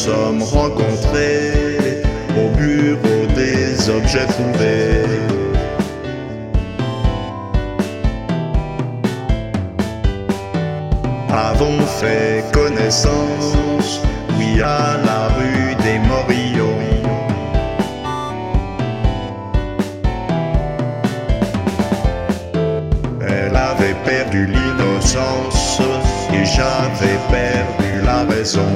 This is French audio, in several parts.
sommes rencontrés au bureau des objets trouvés. Avons fait connaissance, oui, à la rue des Morillons. Elle avait perdu l'innocence et j'avais perdu la raison.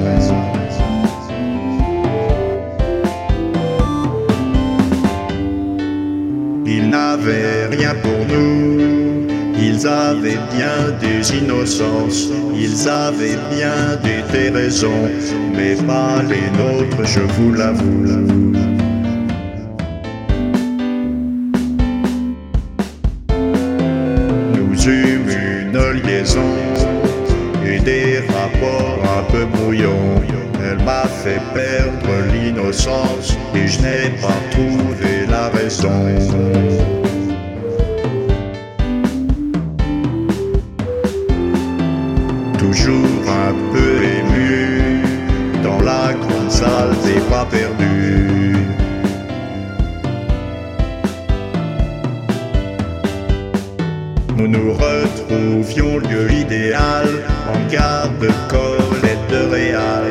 Ils n'avaient rien pour nous, ils avaient bien des innocences, ils avaient bien des raisons, mais pas les nôtres, je vous l'avoue. Nous eûmes une liaison et des rapports un peu brouillons. Elle m'a fait perdre l'innocence et je n'ai pas trouvé la raison. Toujours un peu ému dans la grande salle des pas perdus. Nous nous retrouvions lieu idéal en gare de Colette de Réal.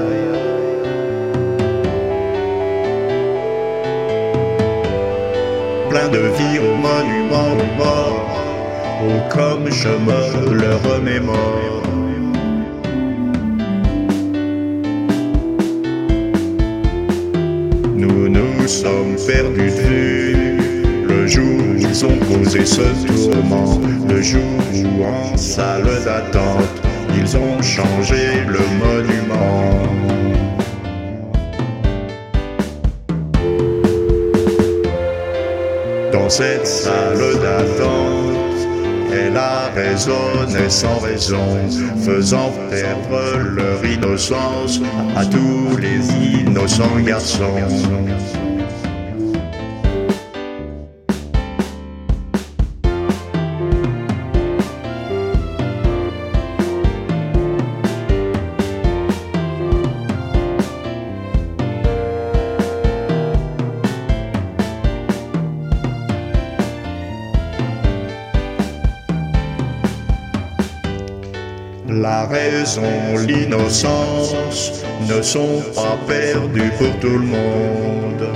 Plein de vie au monument aux morts, oh comme je me le remémore. Nous nous sommes perdus de vue le jour où ils ont causé ce tourment, le jour où en salle d'attente ils ont changé le monument. Dans cette salle d'attente, elle a raisonné sans raison, faisant perdre leur innocence à tous les innocents garçons. La raison, l'innocence ne sont pas perdues pour tout le monde.